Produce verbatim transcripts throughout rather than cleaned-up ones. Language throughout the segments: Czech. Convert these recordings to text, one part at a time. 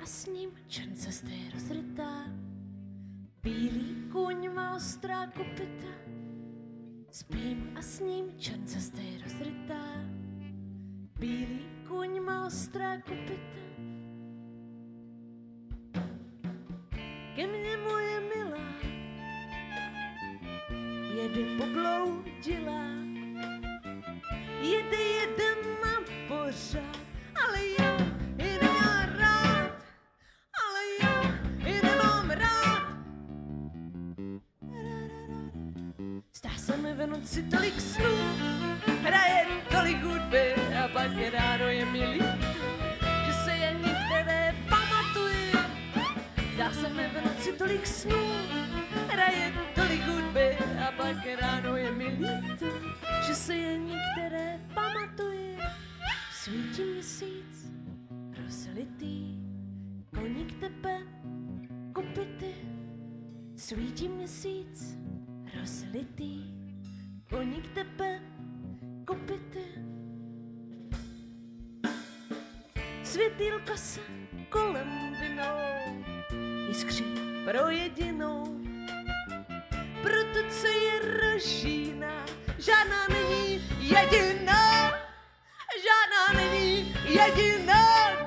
a s ním čern cesty rozrytá. Bílý kůň má ostrá kopyta, spím a s ním čern cesty rozrytá. Bílý kůň má ostrá kopyta. Ke mně moje milá jede pobloudilá, jede jeden na pořád, ale já ji nemám rád, ale já ji nemám rád. Zdá se mi v noci tolik snů, hraje tolik hudby a pak je ráno je mi líto, že se jen některé pamatuji. Zdá se mi v noci tolik snů, hraje tolik hudby a pak je ráno je mi líto, že se jen některé pamatuji. Svítí měsíc rozlitý, koník tebe kopyty. Svítí měsíc rozlitý, koník tebe kopyty. Světýlka se kolem vinou jiskří pro jedinou, proto co je rožína, žádná není jediná, žádná není jediná.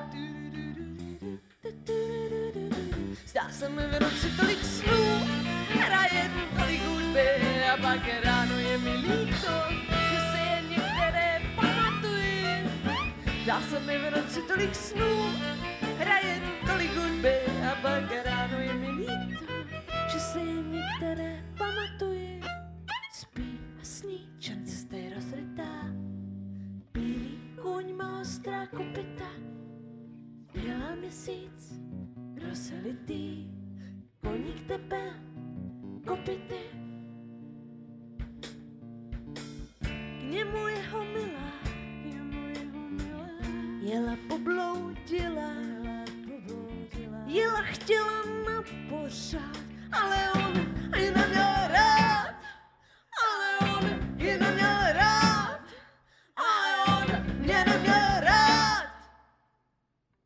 Zdá se mi v noci tolik snů, hraje tolik hudby a pak je ráno je mi líto, že se jen některé pamatuji. Zdá se mi v noci tolik snů, hraje tolik hudby a pak je ráno je mi líto, že se jen některé pamatuji. Spí a sní, čern cesta je rozrytá, bílý kůň má ostrá kopyta. Dělá měsíc rozlitý, koník tebe kopyty. K němu jeho milá, k němu jeho milá jela pobloudila.